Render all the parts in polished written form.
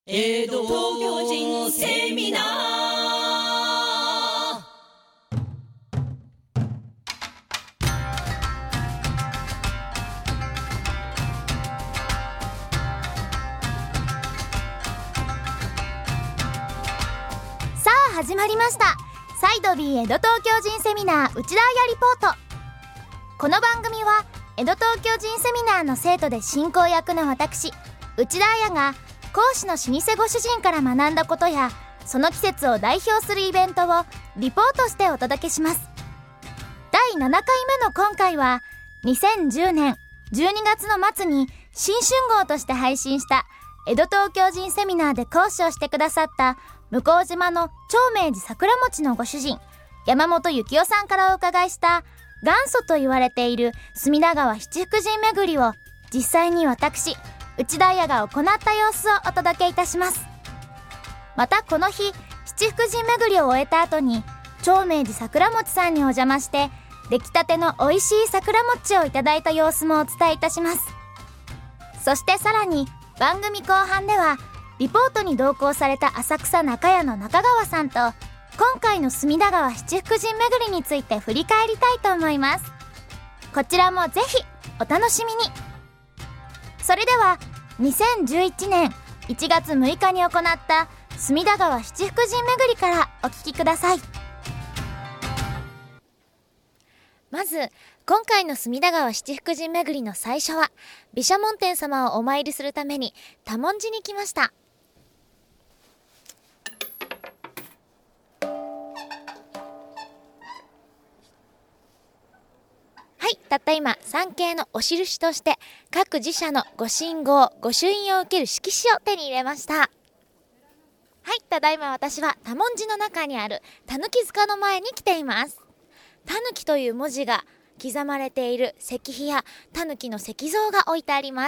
江戸東京人セミナー。 さあ始まりました。サイド B 江戸東京人セミナー内田彩リポート。この番組は江戸東京人セミナーの生徒で進行役の私内田彩が講師の老舗ご主人から学んだことやその季節を代表するイベントをリポートしてお届けします。第7回目の今回は2010年12月の末に新春号として配信した江戸東京人セミナーで講師をしてくださった向島の長明寺桜餅のご主人山本幸男さんからお伺いした元祖と言われている隅田川七福神巡りを実際に私内田彩が行った様子をお届けいたします。またこの日七福神巡りを終えた後に長明寺桜餅さんにお邪魔して出来たての美味しい桜餅をいただいた様子もお伝えいたします。そしてさらに番組後半ではリポートに同行された浅草中屋の中川さんと今回の隅田川七福神巡りについて振り返りたいと思います。こちらもぜひお楽しみに。それでは2011年1月6日に行った隅田川七福神巡りからお聞きください。まず今回の隅田川七福神巡りの最初は毘沙門天様をお参りするために多聞寺に来ました。はい、たった今参詣のお印として各寺社のご神号ご朱印を受ける色紙を手に入れました。はい、ただいま私は多聞寺の中にあるたぬき塚の前に来ています。たぬきという文字が刻まれている石碑やたぬきの石像が置いてあります。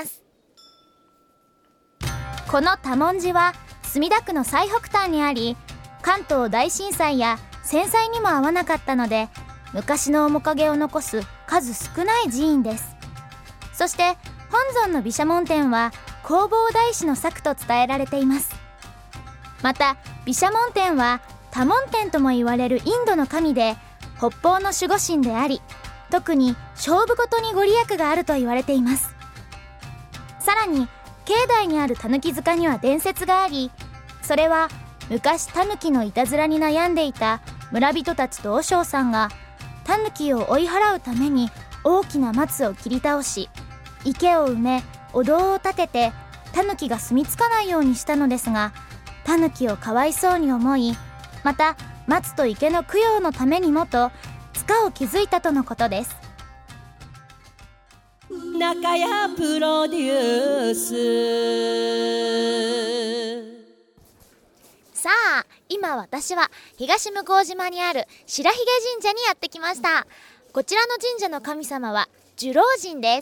この多聞寺は墨田区の最北端にあり関東大震災や戦災にも合わなかったので昔の面影を残す数少ない寺院です。そして本尊の毘沙門天は弘法大師の作と伝えられています。また毘沙門天は多聞天とも言われるインドの神で北方の守護神であり特に勝負事にご利益があると言われています。さらに境内にあるたぬき塚には伝説がありそれは昔たぬきのいたずらに悩んでいた村人たちと和尚さんがタヌキを追い払うために大きな松を切り倒し池を埋めお堂を建ててタヌキが住み着かないようにしたのですがタヌキをかわいそうに思いまた松と池の供養のためにもと塚を築いたとのことです。 中屋プロデュース。 さあ今私は東向島にある白髭神社にやってきました。こちらの神社の神様は寿老神です。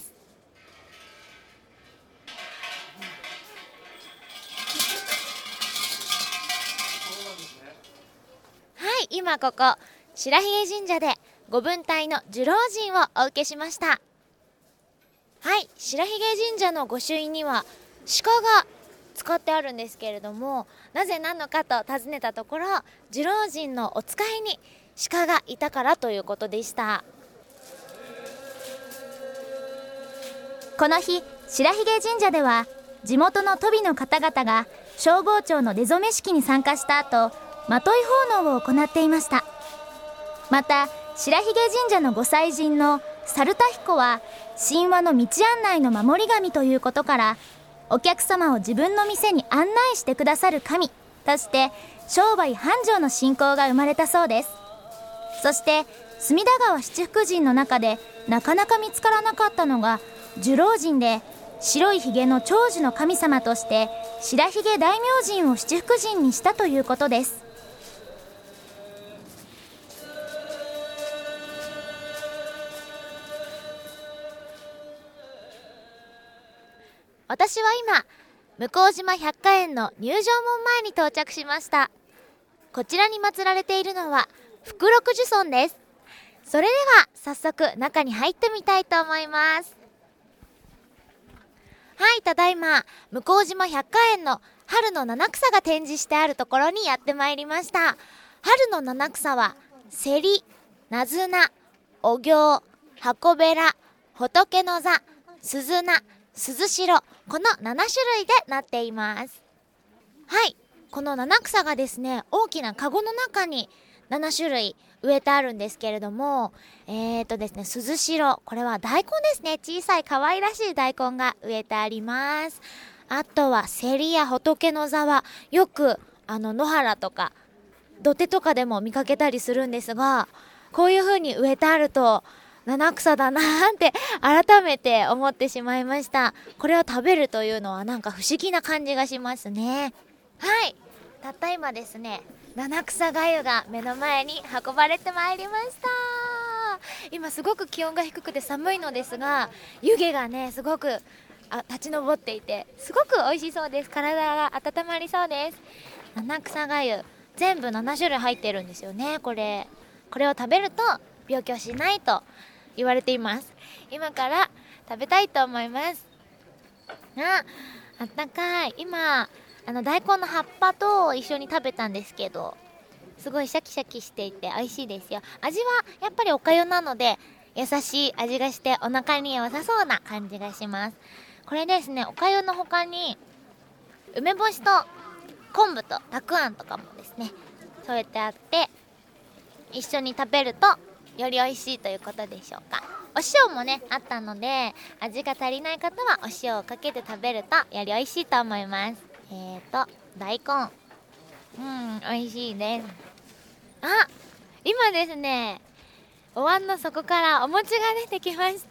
はい、今ここ白髭神社でご分隊の寿老神をお受けしました。はい、白髭神社の御朱印には鹿が使ってあるんですけれどもなぜなのかと尋ねたところ寿老神のお使いに鹿がいたからということでした。この日白髭神社では地元の鳶の方々が消防庁の出初め式に参加した後まとい奉納を行っていました。また白髭神社のご祭神の猿田彦は神話の道案内の守り神ということからお客様を自分の店に案内してくださる神として商売繁盛の信仰が生まれたそうです。そして隅田川七福神の中でなかなか見つからなかったのが寿老神で白いひげの長寿の神様として白髭大明神を七福神にしたということです。私は今向島百花園の入場門前に到着しました。こちらに祀られているのは福禄寿尊です。それでは早速中に入ってみたいと思います。はい、ただいま向島百花園の春の七草が展示してあるところにやってまいりました。春の七草はセリ、ナズナ、お行、箱べら、仏の座、鈴菜、鈴代、この7種類でなっています。はい、この七草がですね、大きなカゴの中に7種類植えてあるんですけれども、ですね、鈴代、これは大根ですね。小さい可愛らしい大根が植えてあります。あとはセリや仏の座はよく野原とか土手とかでも見かけたりするんですが、こういう風に植えてあると七草だなーって改めて思ってしまいました。これを食べるというのはなんか不思議な感じがしますね。はい、たった今ですね、七草がゆが目の前に運ばれてまいりました。今すごく気温が低くて寒いのですが、湯気がねすごく立ち上っていてすごく美味しそうです。体が温まりそうです。七草がゆ全部7種類入ってるんですよね。これを食べると病気をしないと言われています。今から食べたいと思います。あったかい。今大根の葉っぱと一緒に食べたんですけど、すごいシャキシャキしていて美味しいですよ。味はやっぱりお粥なので優しい味がしてお腹に良さそうな感じがします。これですね、お粥の他に梅干しと昆布とたくあんとかもですね添えてあって、一緒に食べるとより美味しいということでしょうか。お塩もねあったので、味が足りない方はお塩をかけて食べるとより美味しいと思います。大根美味しいです。今ですね、お椀の底からお餅が出てきました。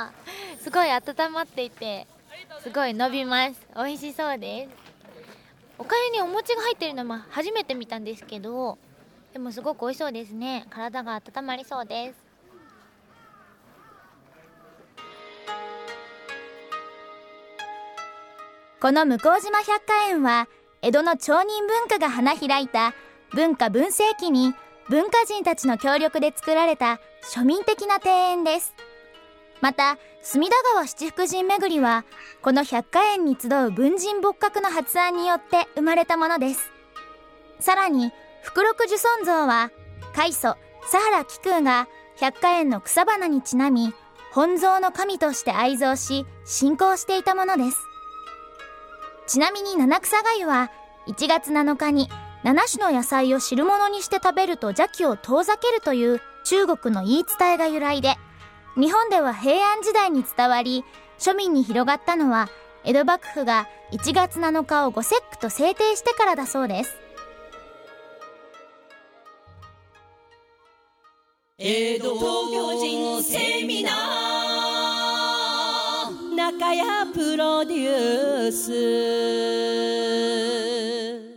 すごい温まっていてすごい伸びます。美味しそうです。お粥にお餅が入ってるのも初めて見たんですけど、でもすごく美味しそうですね。体が温まりそうです。 この向島百花園は江戸の町人文化が花開いた文化文世紀に文化人たちの協力で作られた庶民的な庭園です。また隅田川七福神巡りはこの百花園に集う文人仏閣の発案によって生まれたものです。さらに福禄寿尊像は開祖佐原喜空が百花園の草花にちなみ本草の神として愛蔵し信仰していたものです。ちなみに七草がゆは1月7日に7種の野菜を汁物にして食べると邪気を遠ざけるという中国の言い伝えが由来で、日本では平安時代に伝わり庶民に広がったのは江戸幕府が1月7日を御節句と制定してからだそうです。 江戸東京人セミナー中谷プロデュース。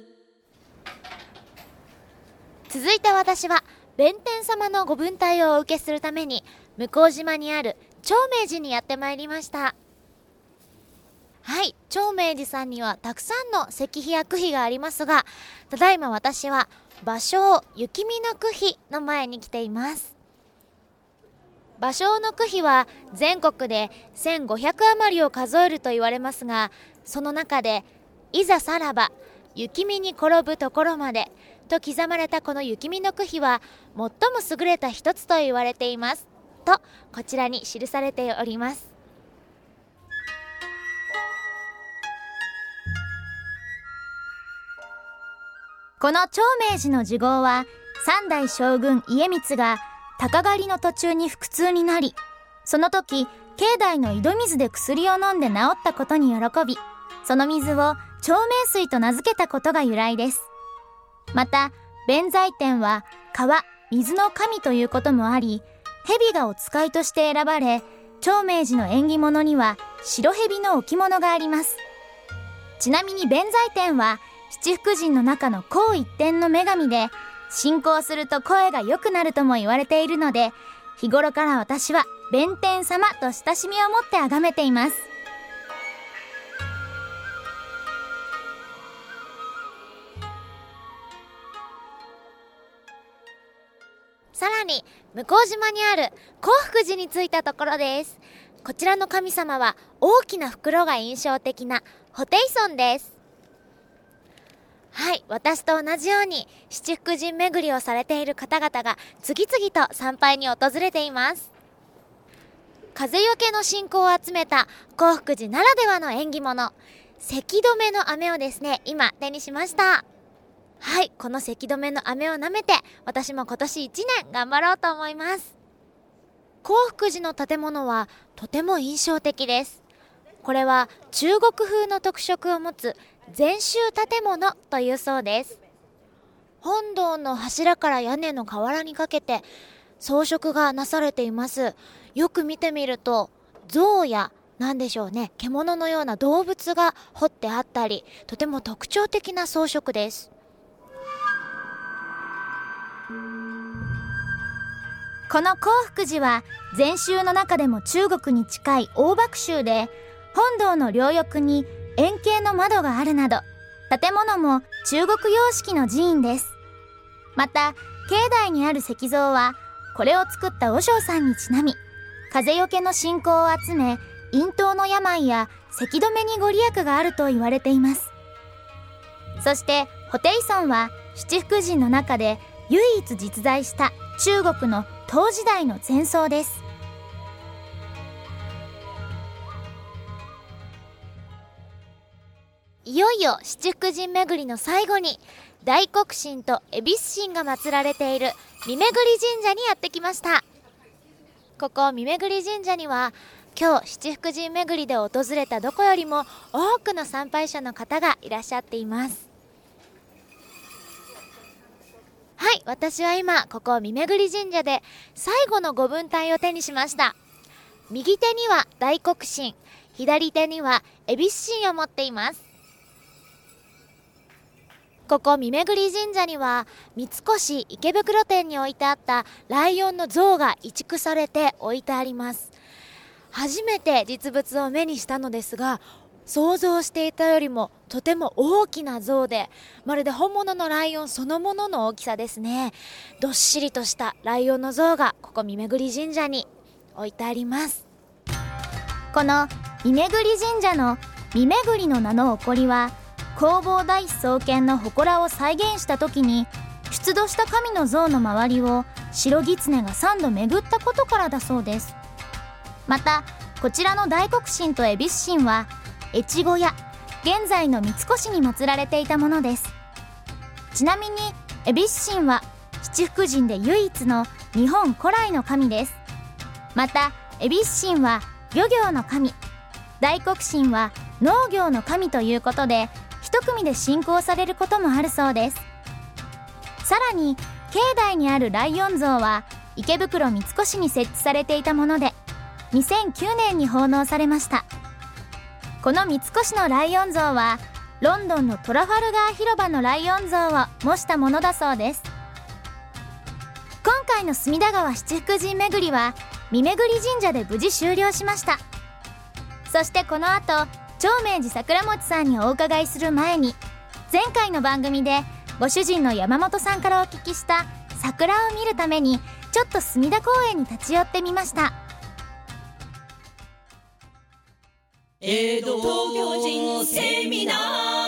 続いて私は弁天様のご分隊をお受けするために向島にある長明寺にやってまいりました。はい、長明寺さんにはたくさんの石碑や句碑がありますが、ただいま私は芭蕉雪見の句碑の前に来ています。芭蕉の句碑は全国で1500余りを数えると言われますが、その中でいざさらば雪見に転ぶところまでと刻まれたこの雪見の句碑は最も優れた一つと言われていますと、こちらに記されております。 この長明寺の寿号は三代将軍家光が鷹狩りの途中に腹痛になり、その時境内の井戸水で薬を飲んで治ったことに喜び、その水を長明水と名付けたことが由来です。また弁財天は川、水の神ということもあり、蛇がお使いとして選ばれ、長明寺の縁起物には白蛇の置物があります。ちなみに弁財天は七福神の中の紅一点の女神で、信仰すると声が良くなるとも言われているので、日頃から私は弁天様と親しみを持って崇めています。 さらに向島にある興福寺に着いたところです。こちらの神様は大きな袋が印象的なホテイソンです。 私と同じように七福神巡りをされている方々が次々と参拝に訪れています。風よけの信仰を集めた興福寺ならではの縁起物、せき止めの飴をですね、今手にしました。はい、このせき止めの飴を舐めて私も今年1年頑張ろうと思います。興福寺の建物はとても印象的です。これは中国風の特色を持つ禅宗建物というそうです。本堂の柱から屋根の瓦にかけて装飾がなされています。よく見てみると象や何でしょうね、獣のような動物が彫ってあったり、とても特徴的な装飾です。 この興福寺は禅宗の中でも中国に近い大瀑宗で、本堂の両翼に円形の窓があるなど、建物も中国様式の寺院です。また境内にある石像はこれを作った和尚さんにちなみ、風よけの信仰を集め、咽頭の病や咳止めにご利益があると言われています。そしてホテイソンは七福神の中で唯一実在した中国の唐時代の禅僧です。 いよいよ七福神巡りの最後に、大黒神と恵比寿神が祀られている三巡神社にやってきました。ここ三巡神社には今日七福神巡りで訪れたどこよりも多くの参拝者の方がいらっしゃっています。はい、私は今ここ三巡神社で最後の御分隊を手にしました。右手には大黒神、左手には恵比寿神を持っています。ここ三巡神社には三越池袋店に置いてあったライオンの像が移築されて置いてあります。初めて実物を目にしたのですが、想像していたよりもとても大きな像で、まるで本物のライオンそのものの大きさですね。どっしりとしたライオンの像がここ三巡神社に置いてあります。 この三巡神社の三巡の名の起こりは、弘法大師創建の祠を再現した時に、出土した神の像の周りを白狐が3度巡ったことからだそうです。またこちらの大黒神と恵比寿神は越後屋、現在の三越に祀られていたものです。ちなみに恵比寿神は七福神で唯一の日本古来の神です。また恵比寿神は漁業の神、大黒神は農業の神ということで、一組で信仰されることもあるそうです。さらに境内にあるライオン像は池袋三越に設置されていたもので、2009年に奉納されました。この三越のライオン像はロンドンのトラファルガー広場のライオン像を模したものだそうです。今回の隅田川七福神巡りは三巡神社で無事終了しました。そしてこの後、長明寺桜餅さんにお伺いする前に、前回の番組でご主人の山本さんからお聞きした桜を見るためにちょっと隅田公園に立ち寄ってみました。 江戸東京人セミナー、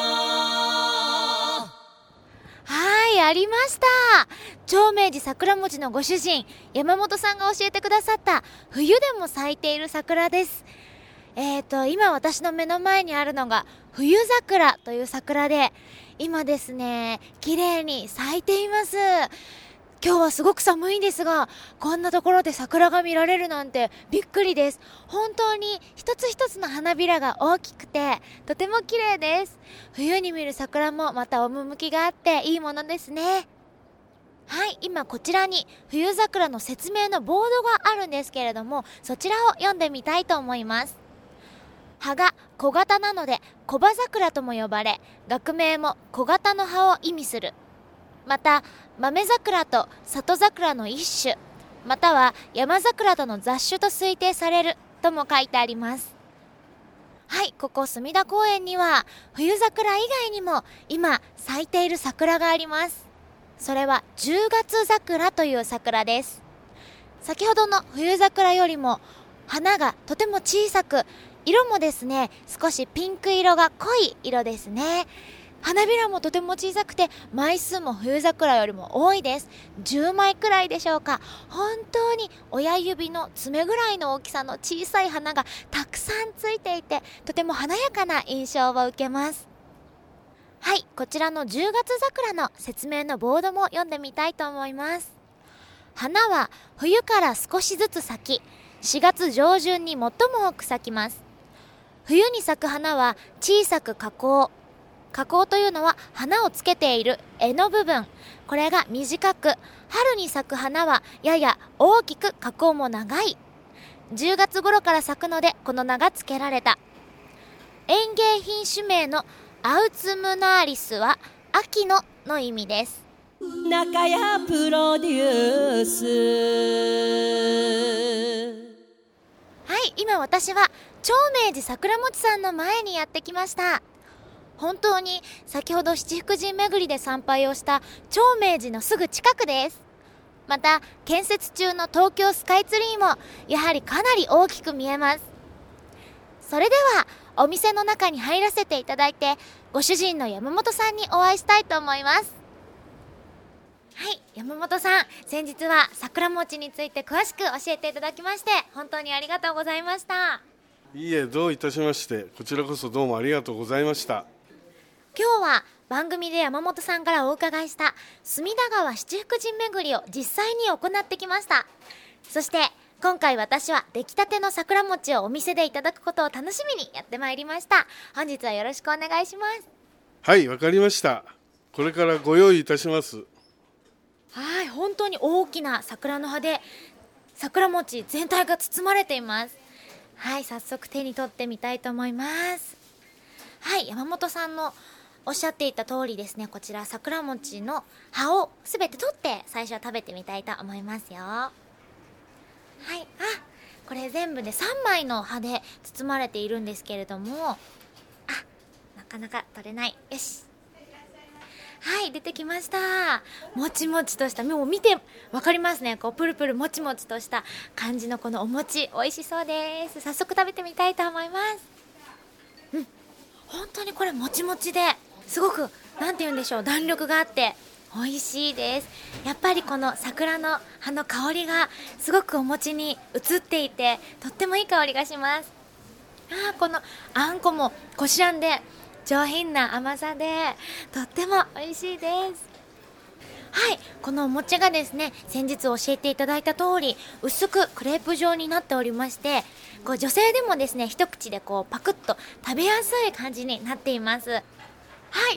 はい、ありました。長明寺桜餅のご主人山本さんが教えてくださった冬でも咲いている桜です。今私の目の前にあるのが冬桜という桜で、今ですね綺麗に咲いています。今日はすごく寒いんですが、こんなところで桜が見られるなんてびっくりです。本当に一つ一つの花びらが大きくてとても綺麗です。冬に見る桜もまた趣があっていいものですね。はい、今こちらに冬桜の説明のボードがあるんですけれども、そちらを読んでみたいと思います。葉が小型なので小葉桜とも呼ばれ、学名も小型の葉を意味する。また豆桜と里桜の一種、または山桜との雑種と推定されるとも書いてあります。はい、ここ隅田公園には冬桜以外にも今咲いている桜があります。それは10月桜という桜です。先ほどの冬桜よりも花がとても小さく、色もですね少しピンク色が濃い色ですね。 花びらもとても小さくて枚数も冬桜よりも多いです。10枚くらいでしょうか。本当に親指の爪ぐらいの大きさの小さい花がたくさんついていて、とても華やかな印象を受けます。はい、こちらの10月桜の説明のボードも読んでみたいと思います。花は冬から少しずつ咲き、4月上旬に最も多く咲きます。冬に咲く花は小さく花紅。花紅というのは花をつけている柄の部分。これが短く、春に咲く花はやや大きく花紅も長い。10月頃から咲くのでこの名が付けられた。園芸品種名のアウツムナーリスは秋のの意味です。 中谷プロデュース。 はい、今私は長明寺桜餅さんの前にやってきました。本当に先ほど七福神巡りで参拝をした長明寺のすぐ近くです。また建設中の東京スカイツリーもやはりかなり大きく見えます。それではお店の中に入らせていただいて、ご主人の山本さんにお会いしたいと思います。はい、山本さん、先日は桜餅について詳しく教えていただきまして本当にありがとうございました。 いいえ、どういたしまして。こちらこそどうもありがとうございました。 今日は番組で山本さんからお伺いした隅田川七福神巡りを実際に行ってきました。そして今回私は出来たての桜餅をお店でいただくことを楽しみにやってまいりました。本日はよろしくお願いします。 はい、わかりました。これからご用意いたします。 はい、本当に大きな桜の葉で桜餅全体が包まれています。はい、早速手に取ってみたいと思います。はい、山本さんのおっしゃっていた通りですね、こちら桜餅の葉をすべて取って最初は食べてみたいと思いますよ。はい、これ全部で3枚の葉で包まれているんですけれども、なかなか取れない。よし、はい、出てきました。もちもちとした、もう見てわかりますね、こうプルプルもちもちとした感じのこのお餅、美味しそうです。早速食べてみたいと思います。本当にこれもちもちですごくなんて言うんでしょう、弾力があって美味しいです。やっぱりこの桜の葉の香りがすごくお餅に移っていて、とってもいい香りがします。このあんこもこしあんで上品な甘さでとっても美味しいです。はい、このお餅がですね、先日教えていただいた通り薄くクレープ状になっておりまして、こう女性でもですね、一口でこうパクッと食べやすい感じになっています。はい、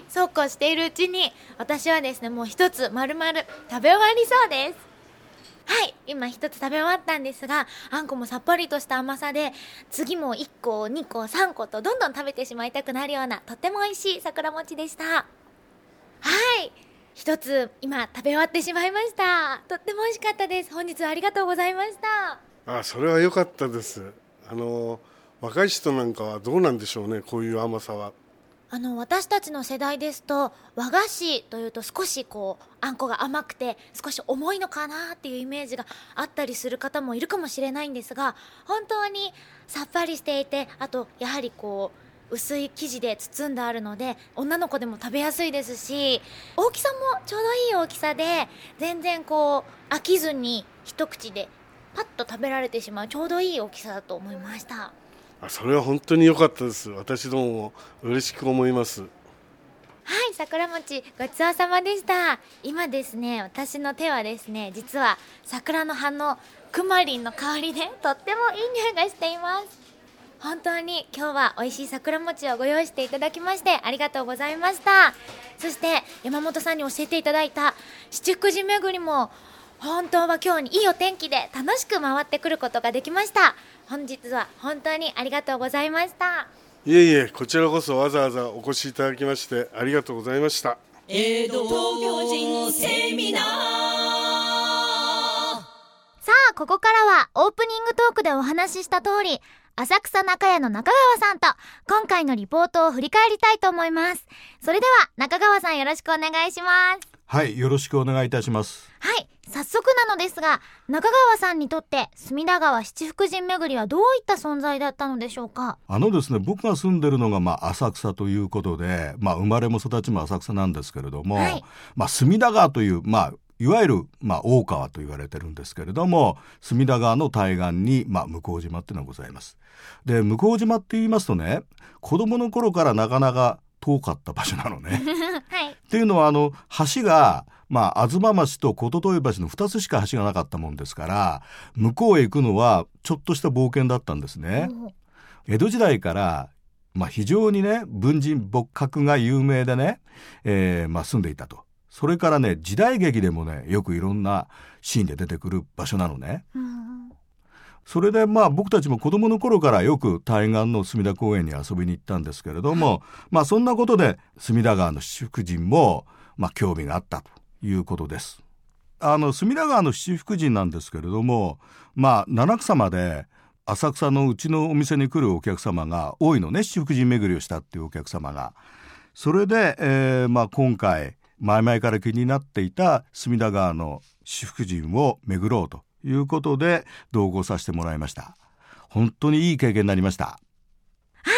そうこうしているうちに私はですね、もう一つ丸々食べ終わりそうです。はい、今一つ食べ終わったんですが、あんこもさっぱりとした甘さで、次も1個2個3個とどんどん食べてしまいたくなるようなとっても美味しい桜餅でした。はい、一つ今食べ終わってしまいました。とっても美味しかったです。本日はありがとうございました。 それは良かったです。若い人なんかはどうなんでしょうね、こういう甘さは。 私たちの世代ですと和菓子というと少しこうあんこが甘くて少し重いのかなっていうイメージがあったりする方もいるかもしれないんですが、本当にさっぱりしていて、あとやはりこう薄い生地で包んであるので女の子でも食べやすいですし、大きさもちょうどいい大きさで全然こう飽きずに一口でパッと食べられてしまうちょうどいい大きさだと思いました。 それは本当に良かったです。私ども嬉しく思います。 はい、桜餅ごちそうさまでした。今ですね、私の手はですね、実は桜の葉のクマリンの香りでとってもいい匂いがしています。本当に今日は美味しい桜餅をご用意していただきましてありがとうございました。そして山本さんに教えていただいた七福神巡りも本当は今日にいいお天気で楽しく回ってくることができました。本日は本当にありがとうございました。 いえいえ、こちらこそわざわざお越しいただきましてありがとうございました。 江戸東京人セミナー。 さあ、ここからはオープニングトークでお話しした通り、浅草中屋の中川さんと今回のリポートを振り返りたいと思います。それでは中川さん、よろしくお願いします。 はい、よろしくお願いいたします。 はい、 早速なのですが、中川さんにとって隅田川七福神巡りはどういった存在だったのでしょうか？ ですね、僕が住んでるのが浅草ということで、生まれも育ちも浅草なんですけれども、隅田川といういわゆる大川と言われてるんですけれども、隅田川の対岸に向島っていうのがございます。で、向島って言いますとね、子供の頃からなかなか遠かった場所なのね、っていうのは橋が吾妻橋と琴豊橋の2つしか橋がなかったもんですから、向こうへ行くのはちょっとした冒険だったんですね。江戸時代から、非常にね文人墨客が有名でね、住んでいたと。それからね、時代劇でもねよくいろんなシーンで出てくる場所なのね。それで僕たちも子供の頃からよく対岸の隅田公園に遊びに行ったんですけれども、そんなことで隅田川の七福神も興味があったということです。隅田川の七福神なんですけれども、七草まで浅草のうちのお店に来るお客様が多いのね、七福神巡りをしたっていうお客様が。それで、今回前々から気になっていた隅田川の七福神を巡ろうということで同行させてもらいました。本当にいい経験になりました。 はい、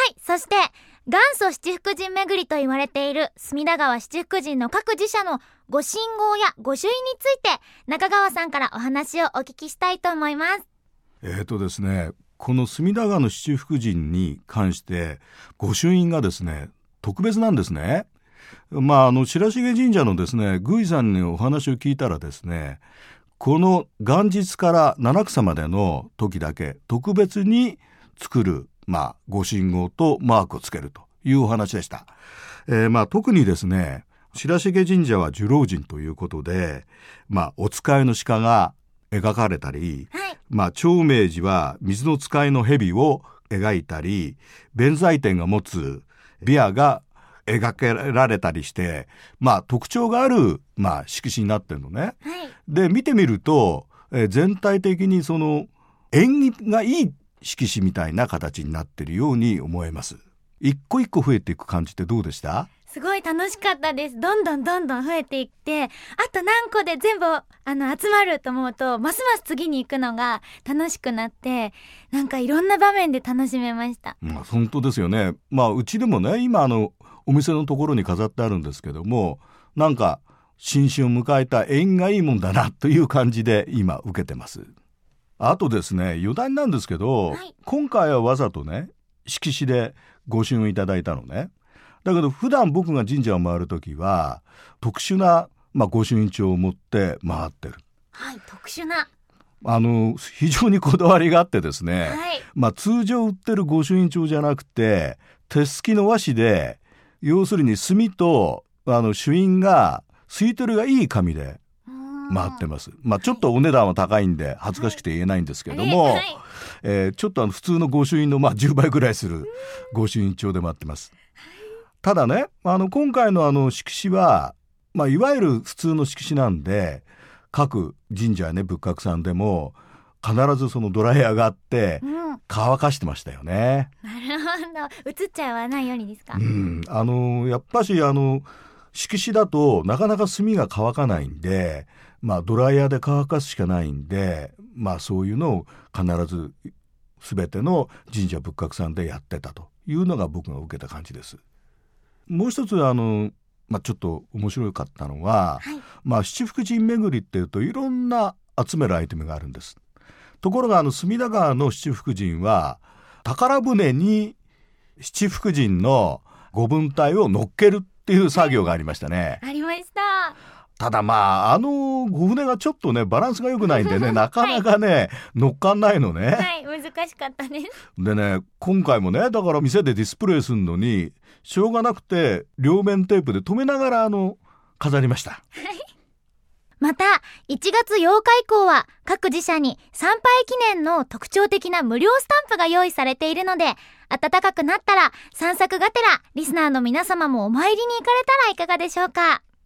そして元祖七福神巡りと言われている隅田川七福神の各自社のご神号やご朱印について中川さんからお話をお聞きしたいと思います。 ですね、この隅田川の七福神に関してご朱印がですね特別なんですね。白重神社のですね宮司さんにお話を聞いたらですね、この元日から七草までの時だけ特別に作るご神号とマークをつけるというお話でした。特にですね、白重神社は寿老神ということで、お使いの鹿が描かれたり、長明寺は水の使いの蛇を描いたり、弁財天が持つビアが描けられたりして、特徴がある、色紙になってるのね。で、見てみると、全体的にその縁起がいい色紙みたいな形になってるように思えます。一個一個増えていく感じってどうでした？ すごい楽しかったです。どんどん増えていって、あと何個で全部集まると思うと、ますます次に行くのが楽しくなって、なんかいろんな場面で楽しめました。 本当ですよね。うちでもね、今お店のところに飾ってあるんですけども、なんか新春を迎えた縁がいいもんだなという感じで今受けてます。あとですね、余談なんですけど、今回はわざとね色紙でご朱印いただいたのね。だけど普段僕が神社を回るときは特殊な、ご朱印帳を持って回ってる。 特殊な非常にこだわりがあってですね、通常売ってるご朱印帳じゃなくて手すきの和紙で、要するに墨と朱印が吸い取りがいい紙で回ってます。ちょっとお値段は高いんで恥ずかしくて言えないんですけども、ちょっと普通の御朱印の10倍ぐらいする御朱印帳で回ってます。ただね、今回の色紙は、いわゆる普通の色紙なんで、各神社やね仏閣さんでも必ずそのドライヤーがあって乾かしてましたよね。 なるほど、映っちゃわないようにですか？ やっぱし色紙だとなかなか墨が乾かないんで、ドライヤーで乾かすしかないんで、そういうのを必ず全ての神社仏閣さんでやってたというのが僕が受けた感じです。もう一つちょっと面白かったのは、七福神巡りっていうといろんな集めるアイテムがあるんです。ところが隅田川の七福神は宝船に七福神のご分体を乗っけるっていう作業がありましたね。 ありました。 ただご船がちょっとねバランスが良くないんでねなかなかね、乗っかんないのね。 難しかったです。 でね、今回もねだから店でディスプレイするのにしょうがなくて両面テープで留めながら飾りました。 また1月8日以降は各自社に参拝記念の特徴的な無料スタンプが用意されているので、暖かくなったら散策がてらリスナーの皆様もお参りに行かれたらいかがでしょうか。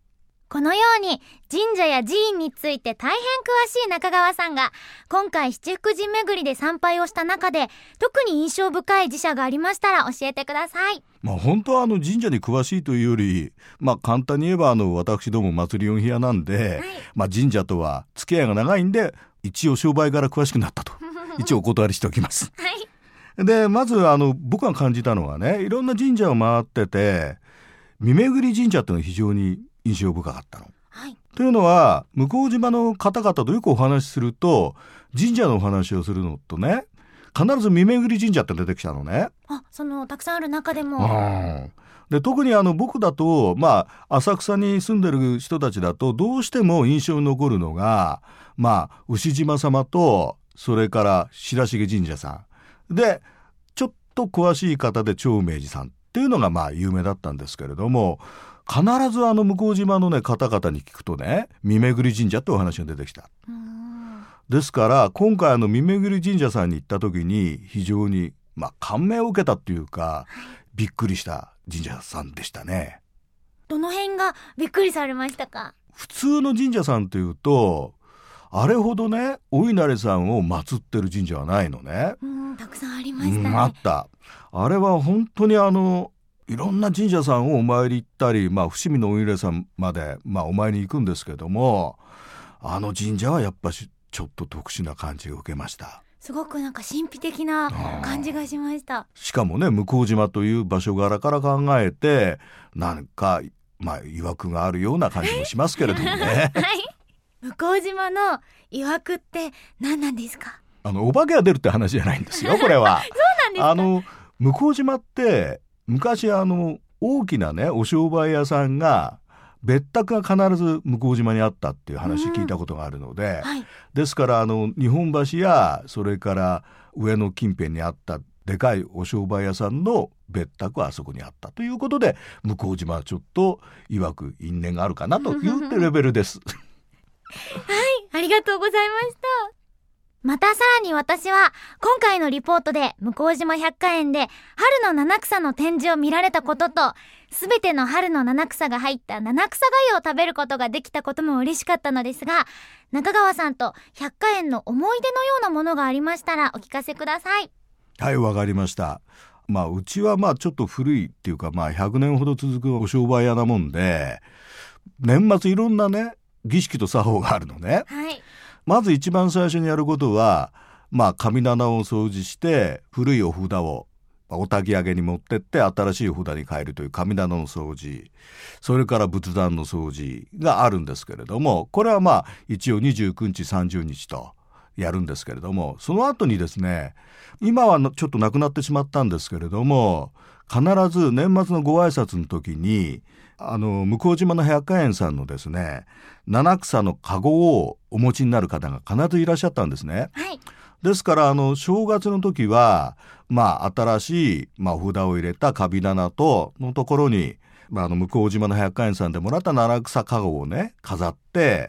このように神社や寺院について大変詳しい中川さんが今回七福神巡りで参拝をした中で特に印象深い寺社がありましたら教えてください。 本当は神社に詳しいというより、簡単に言えば私ども祭り4部屋なんで、神社とは付き合いが長いんで一応商売から詳しくなったと一応お断りしておきます。でまず僕が感じたのはね、いろんな神社を回ってて見巡り神社っていうのが非常に印象深かったの。というのは向島の方々とよくお話しすると神社のお話をするのとね、必ず見巡り神社って出てきたのね。 そのたくさんある中でも。 で特に僕だと、浅草に住んでる人たちだとどうしても印象に残るのが、牛島様とそれから白重神社さんで、ちょっと詳しい方で長明寺さんっていうのが有名だったんですけれども、必ず向島のね方々に聞くとね、見巡り神社ってお話が出てきた。ですから今回見巡り神社さんに行った時に非常に感銘を受けたっていうか、びっくりした神社さんでしたね。 どの辺がびっくりされましたか？ 普通の神社さんというとあれほどねお稲荷さんを祀ってる神社はないのね。 たくさんありましたね。 あった。あれは本当にいろんな神社さんをお参り行ったり、伏見のお稲荷さんまで、お参りに行くんですけども、神社はやっぱしちょっと特殊な感じを受けました。 すごく神秘的な感じがしました。 しかもね向島という場所柄から考えてなんか曰くがあるような感じもしますけれどもね。 向島の曰くって何なんですか？ お化けが出るって話じゃないんですよこれは。 そうなんですか？ 向島って昔大きなねお商売屋さんが別宅が必ず向島にあったっていう話聞いたことがあるので、ですから日本橋やそれから上野近辺にあったでかいお商売屋さんの別宅はあそこにあったということで、向島はちょっと曰く因縁があるかなというレベルです。 ありがとうございました。またさらに私は今回のリポートで向島百花園で春の七草の展示を見られたことと、すべての春の七草が入った七草がゆを食べることができたことも嬉しかったのですが、中川さんと百花園の思い出のようなものがありましたらお聞かせください。 はい、わかりました。うちはちょっと古いっていうか100年ほど続くお商売屋なもんで、年末いろんなね儀式と作法があるのね。まず一番最初にやることは、神棚を掃除して古いお札をお焚き上げに持ってって新しいお札に変えるという神棚の掃除、それから仏壇の掃除があるんですけれども、これは一応29日30日とやるんですけれども、その後にですね、今はちょっとなくなってしまったんですけれども、必ず年末のご挨拶の時に向島の百花園さんのですね七草のカゴをお持ちになる方が必ずいらっしゃったんですね。ですから正月の時は新しいお札を入れた神棚とのところに、向島の百花園さんでもらった七草カゴをね飾って、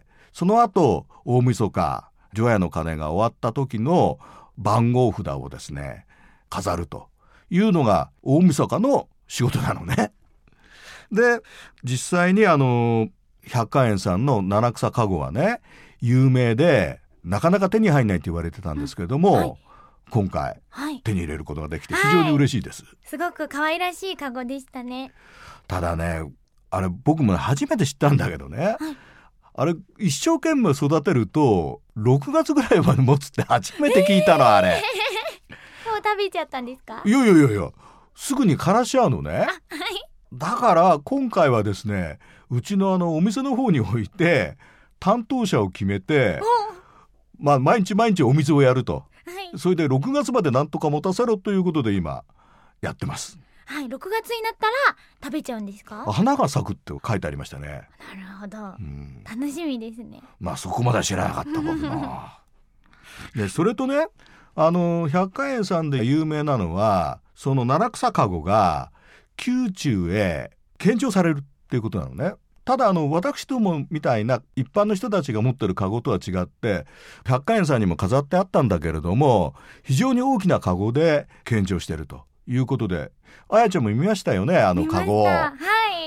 その後大晦日除夜の鐘が終わった時の番号札をですね飾るというのが大晦日の仕事なのね。で実際に百花園さんの七草カゴはね有名でなかなか手に入んないと言われてたんですけれども、今回、手に入れることができて非常に嬉しいです。 すごく可愛らしいカゴでしたね。 ただねあれ僕も初めて知ったんだけどね、あれ一生懸命育てると6月ぐらいまで持つって初めて聞いたのあれ。 もう食べちゃったんですか？ いやすぐに枯らしちゃうのね。だから今回はですねうちのお店の方に置いて担当者を決めて、毎日お水をやると、それで6月までなんとか持たせろということで今やってます。 6月になったら食べちゃうんですか？ 花が咲くって書いてありましたね。 なるほど、楽しみですね。 そこまでは知らなかった僕な。でそれとね百花園さんで有名なのはその七草カゴが宮中へ献上されるっていうことなのね。ただ私どもみたいな一般の人たちが持ってるカゴとは違って百花園さんにも飾ってあったんだけれども、非常に大きなカゴで献上してるということで、あやちゃんも見ましたよねカゴ。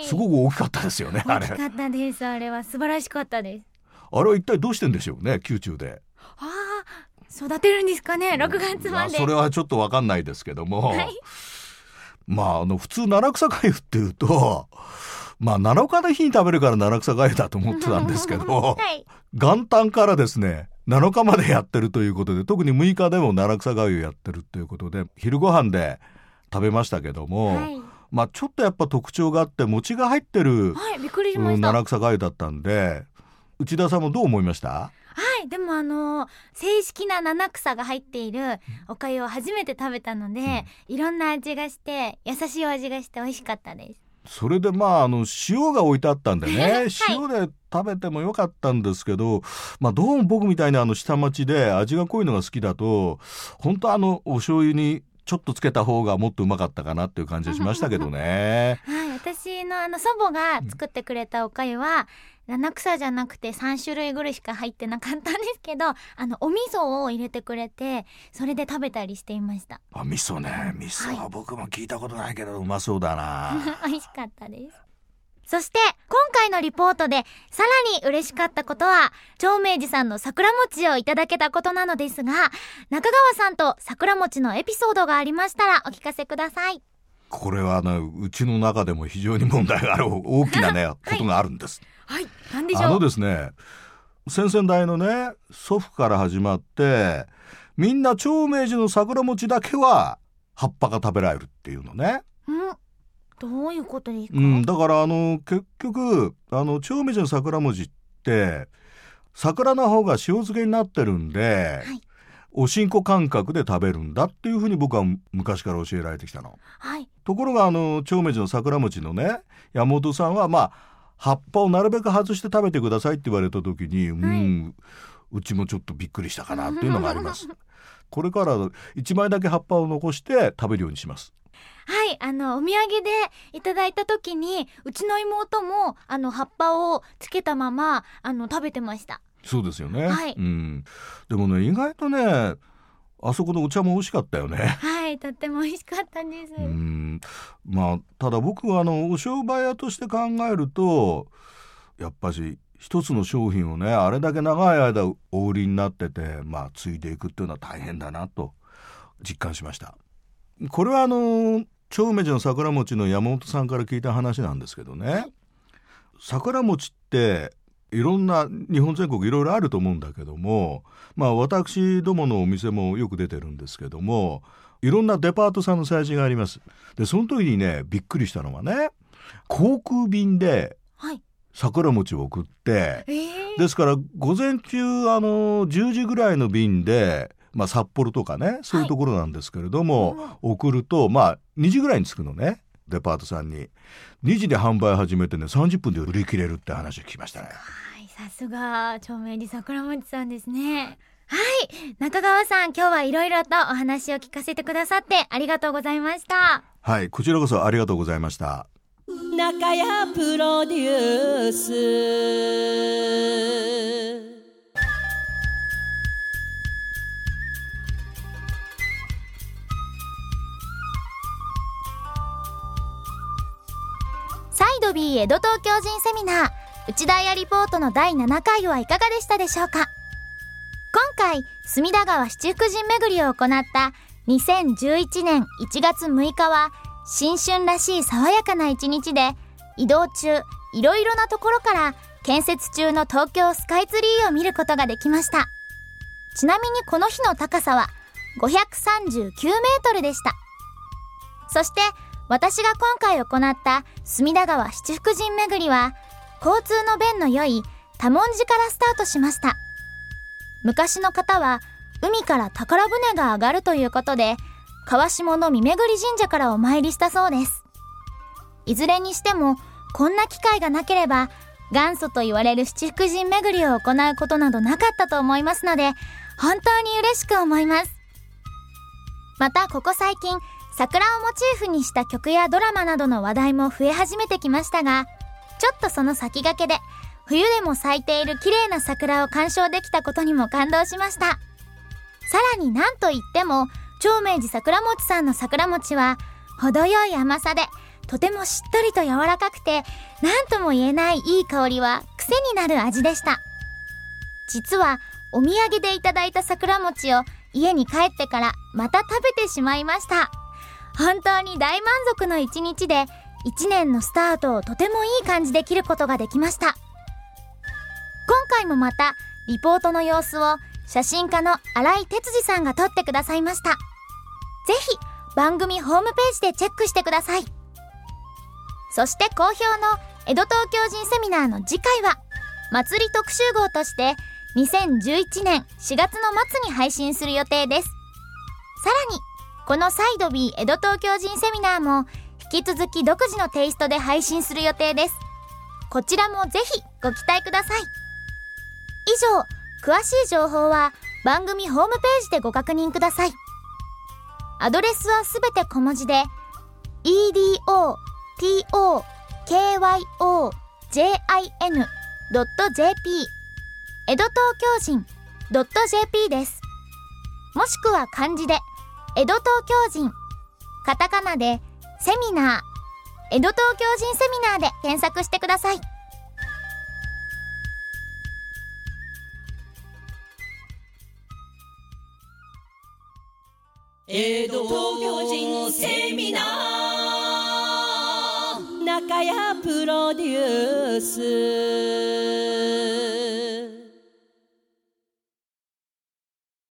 すごく大きかったですよね。 大きかったです。あれは素晴らしかったです。 あれは一体どうしてんでしょうね、宮中で。 育てるんですかね、6月まで。 それはちょっと分かんないですけども、 はい、 普通七草粥っていうと7日の日に食べるから七草粥だと思ってたんですけど、はい、元旦からですね7日までやってるということで、特に6日でも七草粥やってるということで昼ご飯で食べましたけども、はい、ちょっとやっぱ特徴があって餅が入ってる、 はい、びっくりしました。 七草粥だったんで、内田さんもどう思いました？ はい、でも正式な七草が入っているお粥を初めて食べたので、いろんな味がして優しい味がして美味しかったです。 それで塩が置いてあったんでね、はい、塩で食べてもよかったんですけど、どうも僕みたいに下町で味が濃いのが好きだと、本当お醤油にちょっとつけた方がもっとうまかったかなっていう感じがしましたけどね。 はい、私の祖母が作ってくれたお粥は七草じゃなくて3種類ぐらいしか入ってなかったんですけど、お味噌を入れてくれて、それで食べたりしていました。 味噌ね、味噌は僕も聞いたことないけど、うまそうだな。 美味しかったです。そして今回のリポートでさらに嬉しかったことは、長明寺さんの桜餅をいただけたことなのですが、中川さんと桜餅のエピソードがありましたらお聞かせください。 これはうちの中でも非常に問題がある大きなねことがあるんです。 はい、何でしょう。 ですね、先々代のね祖父から始まって、みんな長明寺の桜餅だけは葉っぱが食べられるっていうのね。 どういうことですか？ だから結局長明寺の桜餅って桜の方が塩漬けになってるんで、はい、おしんこ感覚で食べるんだっていうふうに僕は昔から教えられてきたの。はい、ところが長明寺の桜餅のね山本さんは葉っぱをなるべく外して食べてくださいって言われた時に、うちもちょっとびっくりしたかなっていうのがあります。これから1枚だけ葉っぱを残して食べるようにします。 はい、お土産でいただいた時にうちの妹も葉っぱをつけたまま食べてました。 そうですよね。 はい、 でもね、意外とねあそこのお茶も美味しかったよね。 はい、とっても美味しかったです。 ただ僕はお商売屋として考えると、やっぱし一つの商品をねあれだけ長い間お売りになってて、継いでいくっていうのは大変だなと実感しました。これは長明寺の桜餅の山本さんから聞いた話なんですけどね、はい、桜餅っていろんな日本全国いろいろあると思うんだけども、私どものお店もよく出てるんですけども、いろんなデパートさんの催事があります。でその時にねびっくりしたのはね、航空便で桜餅を送って、ですから午前中10時ぐらいの便で、札幌とかねそういうところなんですけれども、送ると2時ぐらいに着くのね、デパートさんに。2時で販売始めてね30分で売り切れるって話を聞きましたね。 はい、さすが長明寺桜餅さんですね。はい、中川さん、今日はいろいろとお話を聞かせてくださってありがとうございました。 はい、こちらこそありがとうございました。 中谷プロデュース。 サイド B 江戸東京人セミナー内田屋リポートの第7回はいかがでしたでしょうか。今回隅田川七福神巡りを行った2011年1月6日は新春らしい爽やかな一日で、移動中いろいろなところから建設中の東京スカイツリーを見ることができました。ちなみにこの日の高さは539メートルでした。そして私が今回行った隅田川七福神巡りは交通の便の良い多聞寺からスタートしました。昔の方は海から宝船が上がるということで、川下の見巡り神社からお参りしたそうです。いずれにしてもこんな機会がなければ元祖と言われる七福神巡りを行うことなどなかったと思いますので、本当に嬉しく思います。またここ最近桜をモチーフにした曲やドラマなどの話題も増え始めてきましたが、ちょっとその先駆けで冬でも咲いている綺麗な桜を鑑賞できたことにも感動しました。さらになんといっても長明寺桜餅さんの桜餅は程よい甘さでとてもしっとりと柔らかくて何とも言えないいい香りは癖になる味でした。実はお土産でいただいた桜餅を家に帰ってからまた食べてしまいました。本当に大満足の一日で1年のスタートをとてもいい感じで切ることができました。今回もまたリポートの様子を写真家の新井哲司さんが撮ってくださいました。ぜひ番組ホームページでチェックしてください。そして好評の江戸東京人セミナーの次回は祭り特集号として2011年4月の末に配信する予定です。さらにこのサイド B 江戸東京人セミナーも引き続き独自のテイストで配信する予定です。こちらもぜひご期待ください。以上、詳しい情報は番組ホームページでご確認ください。アドレスはすべて小文字で edotokyoJin.jp 江戸東京人 .jp です。もしくは漢字で江戸東京人、カタカナでセミナー、江戸東京人セミナーで検索してください。 江戸東京人セミナー中谷プロデュース